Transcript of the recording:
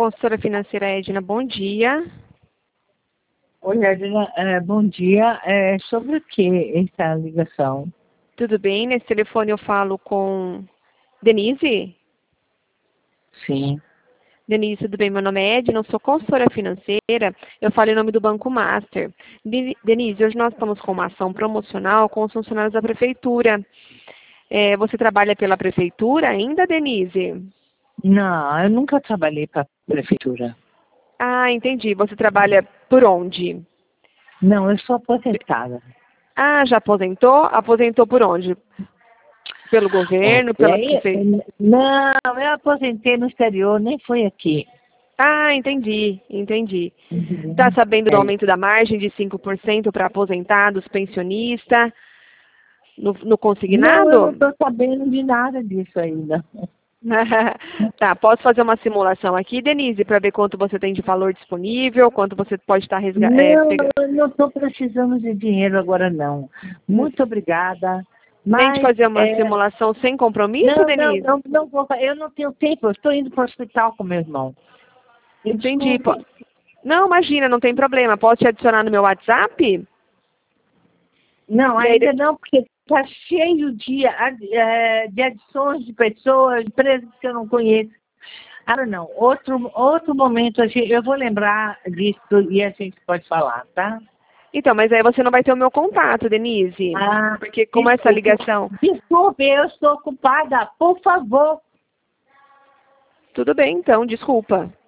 consultora financeira Edna, bom dia. Oi, Edna, bom dia. Sobre o que essa ligação? Tudo bem? Nesse telefone eu falo com Denise? Sim. Denise, tudo bem? Meu nome é Edna, eu sou consultora financeira, eu falo em nome do Banco Master. Denise, hoje nós estamos com uma ação promocional com os funcionários da prefeitura. Você trabalha pela prefeitura ainda, Denise? Não, eu nunca trabalhei para a prefeitura. Ah, entendi. Você trabalha por onde? Não, eu sou aposentada. Ah, já aposentou? Aposentou por onde? Pelo governo, pela prefeitura? Não, eu aposentei no exterior, nem foi aqui. Ah, entendi. Está Uhum. sabendo do aumento da margem de 5% para aposentados, pensionistas, no Não, eu não consignado? estou sabendo de nada disso ainda. Tá, posso fazer uma simulação aqui, Denise, para ver quanto você tem de valor disponível, quanto você pode estar Não, pegando. eu não estou precisando de dinheiro agora, não. Muito obrigada. Nem de Mas, fazer uma simulação sem compromisso, Denise? não vou, eu não tenho tempo, eu estou indo para o hospital com meu irmão. Entendi. Desculpe. Não, imagina, não tem problema. Posso te adicionar no meu WhatsApp? Não, E aí, ainda não, porque está cheio de adições de pessoas, de empresas que eu não conheço. Ah, não. Outro momento eu vou lembrar disso e a gente pode falar, tá? então, mas aí você não vai ter o meu contato, Denise. Ah, Porque como essa ligação... Desculpe, eu estou ocupada. Por favor. Tudo bem, então, desculpa.